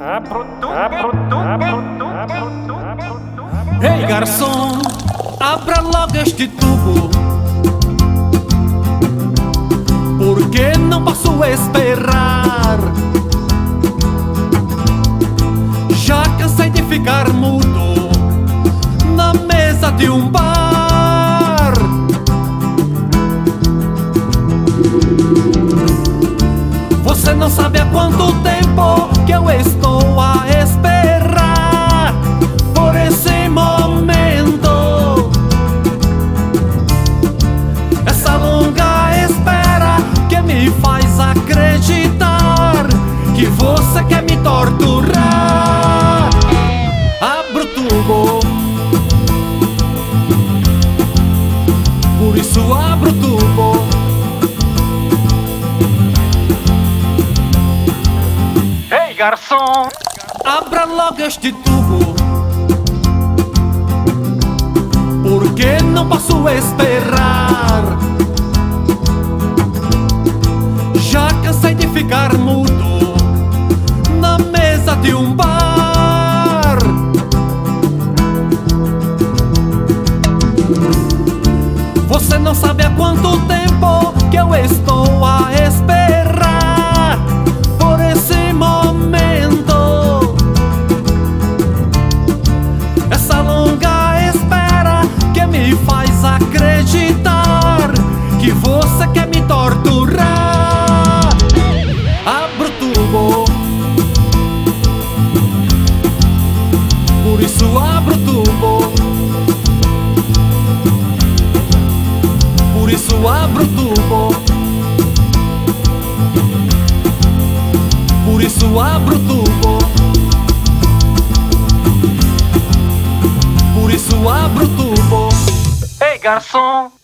Ei, garçom, abra logo este tubo, porque não posso esperar. Já cansei de ficar mudo na mesa de um bar. Você não sabe há quanto tempo que eu estou a esperar por esse momento. Essa longa espera que me faz acreditar que você quer me torturar. Abra o tubo, por isso abra o tubo. Ei, garçom, abra logo este tubo, porque não posso esperar. Já cansei de ficar mudo na mesa de um bar. Você não sabe há quanto tempo que eu estou a esperar por esse momento. Essa longa espera que me faz acreditar que você quer me torturar. Abra o tubo, por isso abra o tubo. Por isso abra o tubo, por isso abra o tubo, por isso abra o tubo. Ei, garçom,